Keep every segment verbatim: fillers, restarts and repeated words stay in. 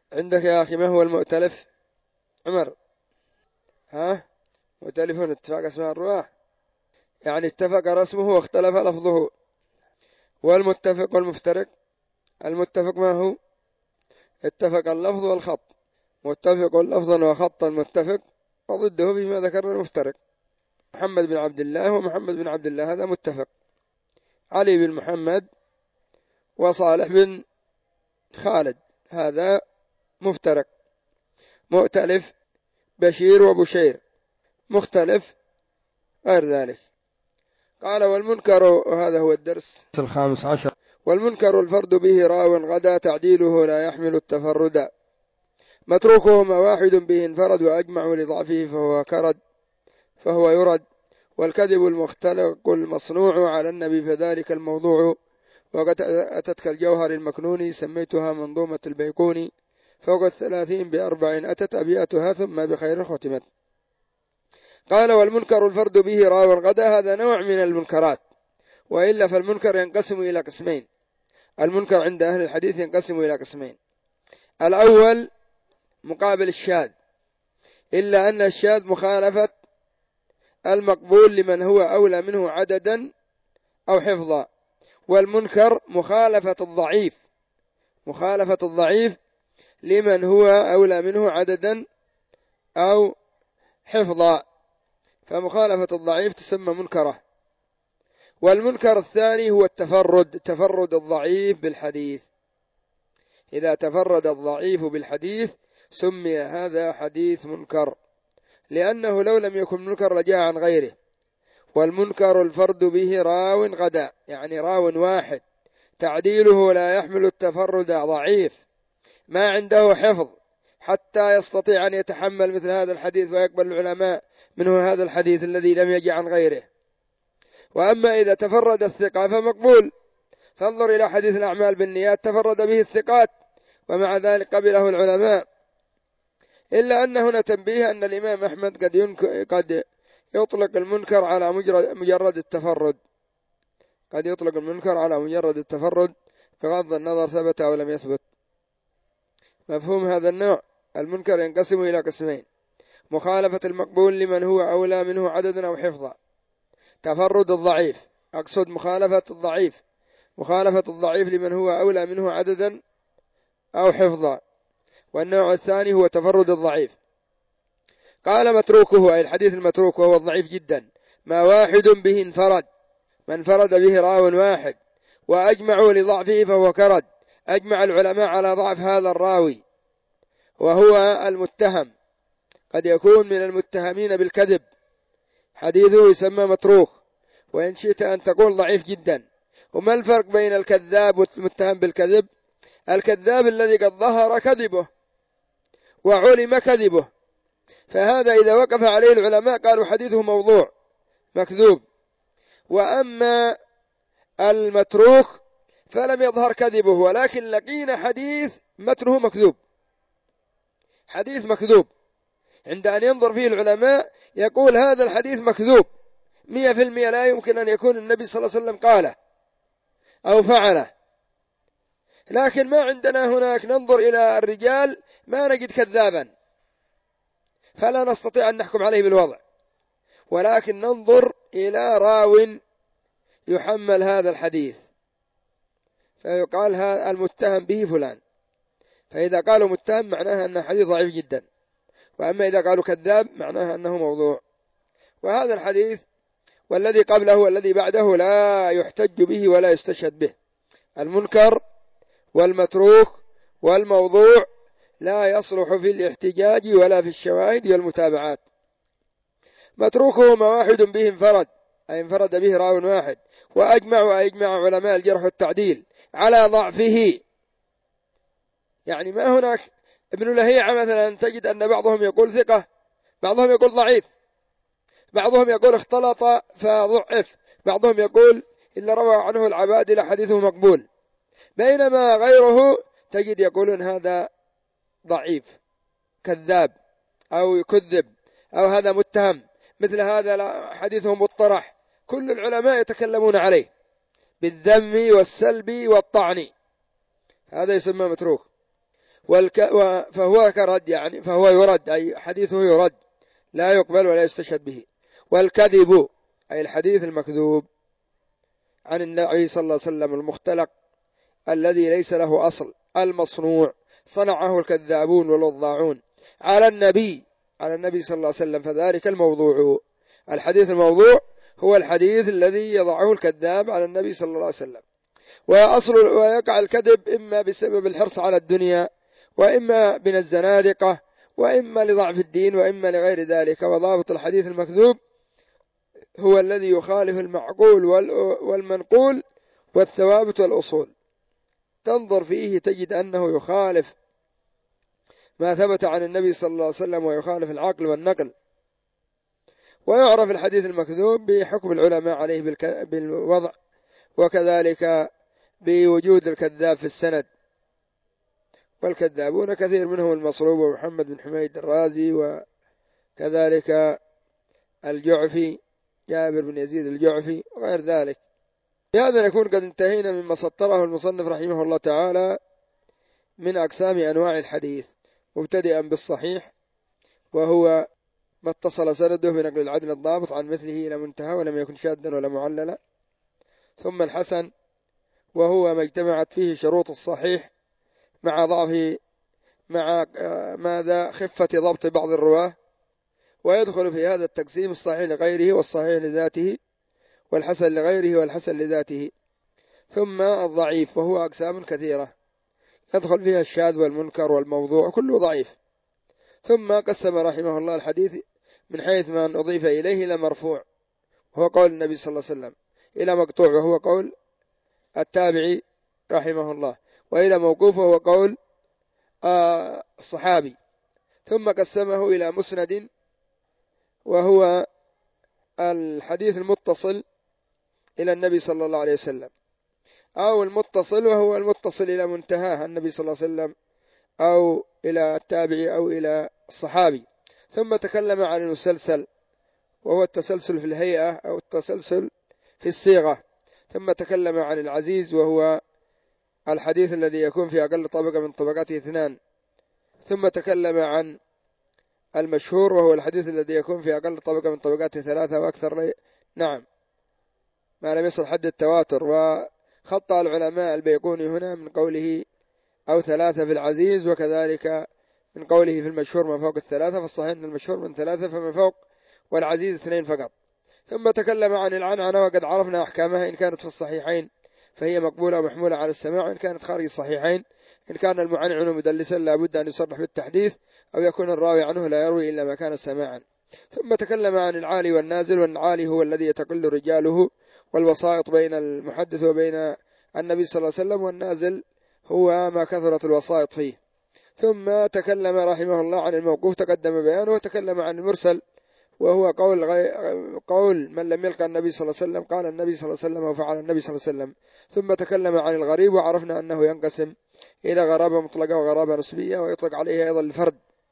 عندك يا أخي ما هو المؤتلف عمر؟ ها؟ مؤتلف اتفاق أسماء الرواة، يعني اتفق رسمه واختلف لفظه. والمتفق والمفترق، المتفق ما هو؟ اتفق اللفظ والخط، متفق لفظا وخطا متفق، وضده فيما ذكر المفترق. محمد بن عبد الله ومحمد بن عبد الله هذا متفق، علي بن محمد وصالح بن خالد هذا مفترق. مؤتلف بشير وبشير، مختلف غير ذلك. قال والمنكر، وهذا هو الدرس الخامس عشر. والمنكر الفرد به راو غدا تعديله لا يحمل التفرد، متروكه ما واحد به انفرد وأجمع لضعفه فهو كرد فهو يرد، والكذب المختلق المصنوع على النبي فذلك الموضوع، وقد أتتك الجوهر المكنون سميتها منظومة البيقوني، فوق الثلاثين بأربع أتت أبياتها ثم بخير ختمت. قال والمنكر الفرد به راو غدا، هذا نوع من المنكرات، وإلا فالمنكر ينقسم إلى قسمين. المنكر عند أهل الحديث ينقسم إلى قسمين: الأول مقابل الشاذ، إلا أن الشاذ مخالفة المقبول لمن هو أولى منه عددا أو حفظا، والمنكر مخالفة الضعيف، مخالفة الضعيف لمن هو أولى منه عددا أو حفظا، فمخالفة الضعيف تسمى منكرة. والمنكر الثاني هو التفرد، تفرد الضعيف بالحديث، إذا تفرد الضعيف بالحديث سمي هذا حديث منكر، لأنه لو لم يكن منكر لجاء عن غيره. والمنكر الفرد به راو غدا، يعني راو واحد تعديله لا يحمل التفرد، ضعيف ما عنده حفظ حتى يستطيع أن يتحمل مثل هذا الحديث ويقبل العلماء منه هذا الحديث الذي لم يجي عن غيره. وأما إذا تفرد الثقة فمقبول، فانظر إلى حديث الأعمال بالنيات تفرد به الثقات ومع ذلك قبله العلماء. إلا أن هنا تنبيه أن الإمام أحمد قد, قد يطلق المنكر على مجرد التفرد، قد يطلق المنكر على مجرد التفرد بغض النظر ثبت أو لم يثبت. مفهوم هذا النوع؟ المنكر ينقسم إلى قسمين: مخالفة المقبول لمن هو أولى منه عددا أو حفظا، تفرد الضعيف، أقصد مخالفة الضعيف، مخالفة الضعيف لمن هو أولى منه عددا أو حفظا. والنوع الثاني هو تفرد الضعيف. قال متروكه، أي الحديث المتروك وهو الضعيف جدا، ما واحد به انفرد، من انفرد به راو واحد وأجمعوا لضعفه فهو كرد، أجمع العلماء على ضعف هذا الراوي وهو المتهم، قد يكون من المتهمين بالكذب، حديثه يسمى متروك، وإن شئت أن تقول ضعيف جدا. وما الفرق بين الكذاب والمتهم بالكذب؟ الكذاب الذي قد ظهر كذبه وعلم كذبه، فهذا إذا وقف عليه العلماء قالوا حديثه موضوع مكذوب. وأما المتروك فلم يظهر كذبه ولكن لقينا حديث متنه مكذوب، حديث مكذوب عند أن ينظر فيه العلماء يقول هذا الحديث مكذوب مئة في المئة، لا يمكن أن يكون النبي صلى الله عليه وسلم قاله أو فعله. لكن ما عندنا هناك ننظر إلى الرجال ما نجد كذابا فلا نستطيع أن نحكم عليه بالوضع، ولكن ننظر إلى راو يحمل هذا الحديث فيقال هذا المتهم به فلان، فإذا قالوا متهم معناها أنه حديث ضعيف جدا، وأما إذا قالوا كذاب معناها أنه موضوع. وهذا الحديث والذي قبله والذي بعده لا يحتج به ولا يستشهد به. المنكر والمتروك والموضوع لا يصلح في الاحتجاج ولا في الشواهد والمتابعات. متروكه ما واحد به انفرد، أي انفرد به راو واحد، وأجمع أجمع علماء الجرح والتعديل على ضعفه، يعني ما هناك ابن لهيعة مثلا تجد أن بعضهم يقول ثقة، بعضهم يقول ضعيف، بعضهم يقول اختلط فضعف، بعضهم يقول إلا روى عنه العبادلة حديثه مقبول، بينما غيره تجد يقولون هذا ضعيف كذاب أو يكذب أو هذا متهم، مثل هذا حديثه مطرح. كل العلماء يتكلمون عليه بالذم والسلب والطعن، هذا يسمى متروك. والك فهو كرد يعني فهو يرد، أي حديثه يرد لا يقبل ولا يستشهد به. والكذب أي الحديث المكذوب عن النبي صلى الله عليه وسلم المختلق الذي ليس له أصل، المصنوع صنعه الكذابون والوضاعون على النبي على النبي صلى الله عليه وسلم، فذلك الموضوع. الحديث الموضوع هو الحديث الذي يضعه الكذاب على النبي صلى الله عليه وسلم. وأصل ويقع الكذب إما بسبب الحرص على الدنيا، وإما من الزنادقة، وإما لضعف الدين، وإما لغير ذلك. وضابط الحديث المكذوب هو الذي يخالف المعقول والمنقول والثوابت والأصول. تنظر فيه تجد أنه يخالف ما ثبت عن النبي صلى الله عليه وسلم ويخالف العقل والنقل. ويعرف الحديث المكذوب بحكم العلماء عليه بالوضع، وكذلك بوجود الكذاب في السند، والكذابون كثير منهم المصروب ومحمد بن حميد الرازي، وكذلك الجعفي جابر بن يزيد الجعفي وغير ذلك. بهذا نكون قد انتهينا مما سطره المصنف رحمه الله تعالى من أقسام أنواع الحديث، مبتدئا بالصحيح وهو ما اتصل سنده بنقل العدل الضابط عن مثله إلى منتهى ولم يكن شاذا ولا معللا. ثم الحسن وهو ما اجتمعت فيه شروط الصحيح مع ضعف مع ماذا خفة ضبط بعض الرواه، ويدخل في هذا التقسيم الصحيح لغيره والصحيح لذاته والحسن لغيره والحسن لذاته. ثم الضعيف وهو أقسام كثيرة يدخل فيها الشاذ والمنكر والموضوع كله ضعيف. ثم قسم رحمه الله الحديث من حيث ما أضيف إليه إلى مرفوع وهو قول النبي صلى الله عليه وسلم، إلى مقطوع وهو قول التابعي رحمه الله، وإلى موقوف وهو قول آه الصحابي. ثم قسمه إلى مسند وهو الحديث المتصل إلى النبي صلى الله عليه وسلم، أو المتصل وهو المتصل إلى منتهاه النبي صلى الله عليه وسلم أو إلى التابعي أو إلى الصحابي. ثم تكلم عن المسلسل وهو التسلسل في الهيئة أو التسلسل في الصيغة. ثم تكلم عن العزيز وهو الحديث الذي يكون في أقل طبقة من طبقاته اثنان. ثم تكلم عن المشهور وهو الحديث الذي يكون في أقل طبقة من طبقاته ثلاثة وأكثر لي... نعم ما لم يصل حد التواتر. وخطأ العلماء البيقوني هنا من قوله أو ثلاثة في العزيز، وكذلك من قوله في المشهور من فوق الثلاثة، فالصحيح أن المشهور من ثلاثة فمن فوق، والعزيز اثنين فقط. ثم تكلم عن العنعنة وقد عرفنا أحكامها، إن كانت في الصحيحين فهي مقبولة ومحمولة على السماع، إن كانت خارج الصحيحين إن كان المعنعن مدلسا لابد أن يصرح بالتحديث أو يكون الراوي عنه لا يروي إلا ما كان سماعا. ثم تكلم عن العالي والنازل، والعالي هو الذي يتقل رجاله والوسائط بين المحدث وبين النبي صلى الله عليه وسلم، والنازل هو ما كثرت الوسائط فيه. ثم تكلم رحمه الله عن الموقوف تقدم بيانه، وتكلم عن المرسل وهو قول غي... قول من لم يلقى النبي صلى الله عليه وسلم قال النبي صلى الله عليه وسلم وفعل النبي صلى الله عليه وسلم. ثم تكلم عن الغريب وعرفنا أنه ينقسم إلى غرابة مطلقة وغرابة نسبية، ويطلق عليه أيضا الفرد.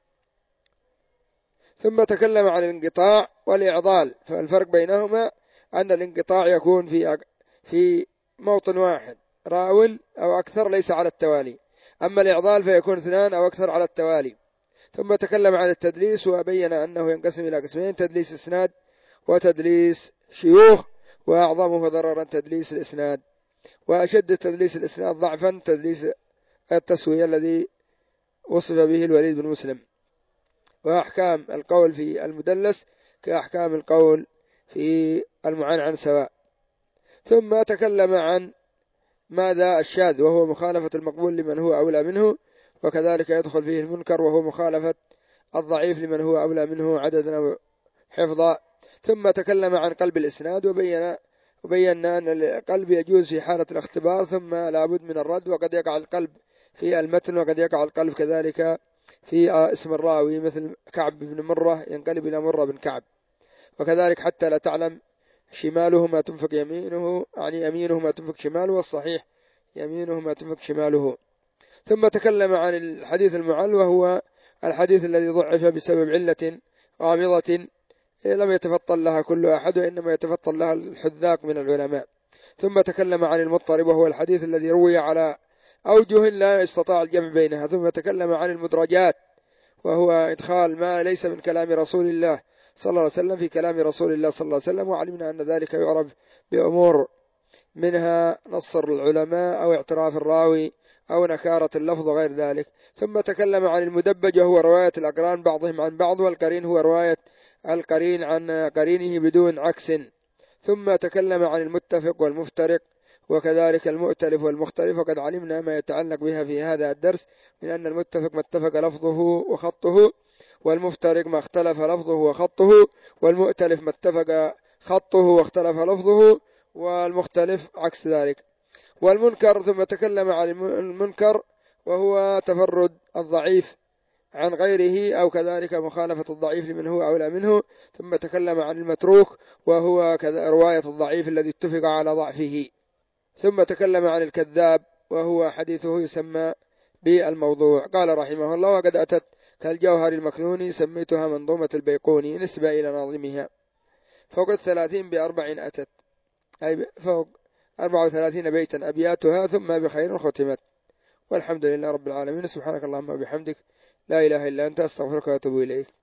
ثم تكلم عن الانقطاع والإعضال، فالفرق بينهما أن الانقطاع يكون في في موطن واحد راو أو أكثر ليس على التوالي، أما الإعضال فيكون اثنان أو أكثر على التوالي. ثم تكلم عن التدليس وبين أنه ينقسم إلى قسمين: تدليس إسناد وتدليس شيوخ، وأعظمه ضررا تدليس الإسناد، وأشد تدليس الإسناد ضعفا تدليس التسوية الذي وصف به الوليد بن مسلم. وأحكام القول في المدلس كأحكام القول في المعنعن سواء. ثم تكلم عن ماذا الشاذ وهو مخالفة المقبول لمن هو أولى منه، وكذلك يدخل فيه المنكر وهو مخالفة الضعيف لمن هو أولى منه عددا أو حفظا. ثم تكلم عن قلب الإسناد وبين وبينا أن القلب يجوز في حالة الاختبار ثم لابد من الرد، وقد يقع القلب في المتن وقد يقع القلب كذلك في اسم الراوي، مثل كعب بن مرة ينقلب إلى مرة بن كعب. وكذلك حتى لا تعلم شماله ما تنفق يمينه، يعني يمينه ما تنفق شماله، والصحيح يمينه ما تنفق شماله. ثم تكلم عن الحديث المعل وهو الحديث الذي ضعف بسبب علة غامضة لم يتفطن لها كل أحد، وإنما يتفطن لها الحذاق من العلماء. ثم تكلم عن المضطرب وهو الحديث الذي روي على أوجه لا استطاع الجمع بينها. ثم تكلم عن المدرجات، وهو إدخال ما ليس من كلام رسول الله صلى الله عليه وسلم في كلام رسول الله صلى الله عليه وسلم، وعلمنا أن ذلك يعرف بأمور منها نص العلماء أو اعتراف الراوي أو نكارة اللفظ وغير ذلك. ثم تكلم عن المدبج، وهو رواية الأقران بعضهم عن بعض، والقرين هو رواية القرين عن قرينه بدون عكس. ثم تكلم عن المتفق والمفترق، وكذلك المؤتلف والمختلف، وقد علمنا ما يتعلق بها في هذا الدرس من أن المتفق ما اتفق لفظه وخطه، والمفترق ما اختلف لفظه وخطه، والمؤتلف ما اتفق خطه واختلف لفظه، والمختلف عكس ذلك. والمنكر، ثم تكلم عن المنكر وهو تفرد الضعيف عن غيره، أو كذلك مخالفة الضعيف لمن هو أولى منه. ثم تكلم عن المتروك، وهو رواية الضعيف الذي اتفق على ضعفه. ثم تكلم عن الكذاب، وهو حديثه يسمى بالموضوع. قال رحمه الله: وقد أتت كالجوهر المكنون، سميتها منظومة البيقوني نسبة إلى ناظمها. فوق الثلاثين بأربع أتت، أي فوق أربع وثلاثين بيتا أبياتها، ثم بخير ختمت. والحمد لله رب العالمين. سبحانك اللهم وبحمدك، لا إله إلا أنت، أستغفرك وأتوب إليك.